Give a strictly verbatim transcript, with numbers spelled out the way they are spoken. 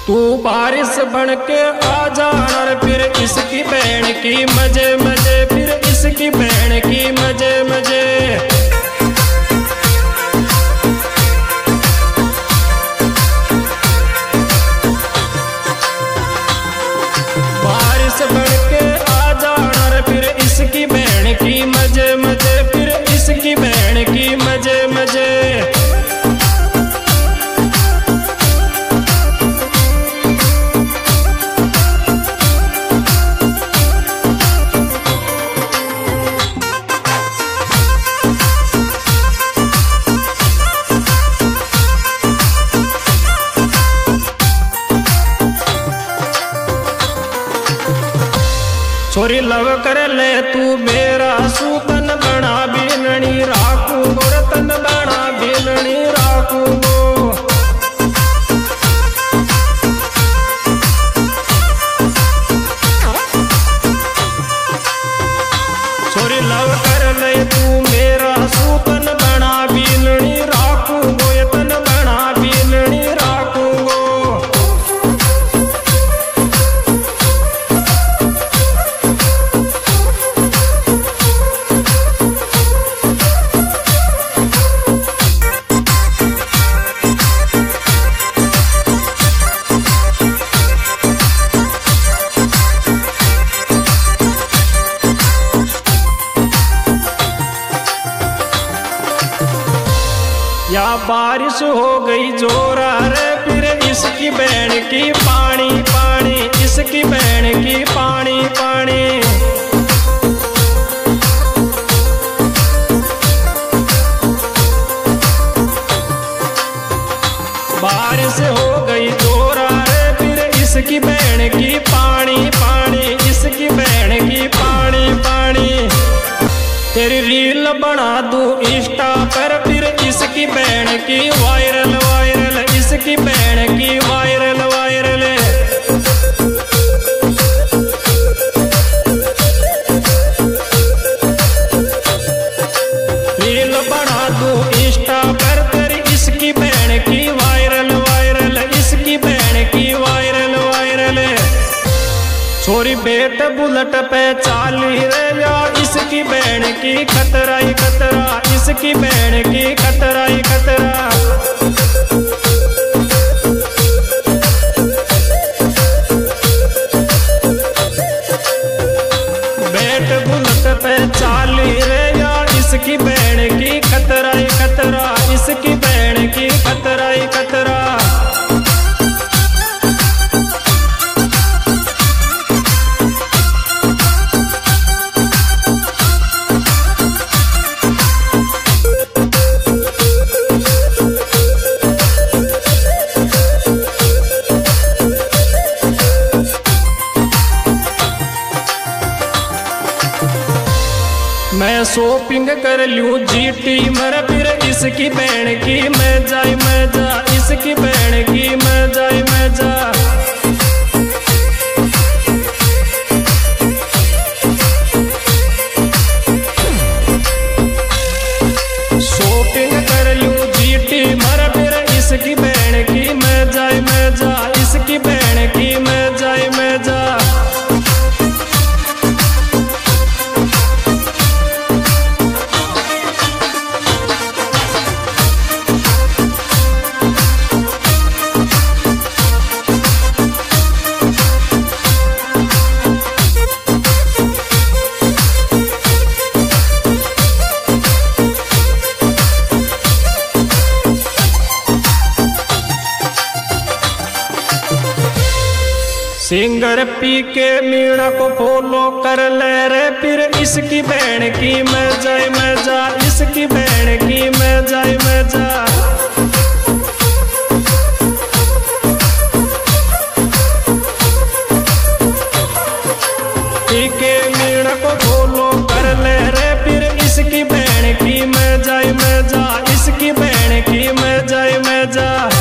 तू बारिश बन के आ जाना रे फिर इसकी बहन की मजे मजे, फिर इसकी बहन की मजे मजे। बारिश बन के आ जाना रे फिर इसकी बहन की मजे मजे, फिर इसकी बहन की मजे मजे। छोरी लव कर ले तू मेरा सूतन बना बीननी राखू गोरतन बना बीननी राखू गो। छोरी लव कर ले तू मेरा सूतन बना बीननी राखू गोयतन बना बीननी राखू गो। या बारिश हो गई जोरा रे फिर इसकी बहन की पानी पानी, इसकी बहन की पानी पानी। बारिश हो गई जोरा रे फिर इसकी बहन की पानी पानी, इसकी बहन की पानी पानी। तेरी रील बना दूं इंस्टा पर फिर इसकी बहन की वायरल वायरल, इसकी बहन की वायरल वायरल। रील बना दूं इंस्टा पर तेरी इसकी बहन की वायरल वायरल, इसकी बहन की वायरल वायरल। छोरी बेट बुलेट पे चाली रे या इसकी बहन की खतरा ही खतरा, इसकी बहन की खतरा ही खतरा। बेट बुलेट पे चाली रे या इसकी बहन की खतरा ही खतरा, इसकी बहन की खतरा ही खतरा। मैं शॉपिंग कर लूं जीटी मर फिर इसकी बहन की मैं जाई मैं जा, इसकी बहन की मैं जाई मैं जा। शॉपिंग कर लूं जीटी मर फिर इसकी बहन की मैं जाई मैं जा, इसकी बहन की मैं जाई मैं जा। सिंगर पी के मीणा को फॉलो कर ले रे फिर इसकी बहन की मैं जाए मैं जा, इसकी बहन की मैं जाए मैं जा। पी के मीणा को फॉलो कर ले रे फिर इसकी बहन की मैं जाए मैं जा, इसकी बहन की मैं जाए मैं जा।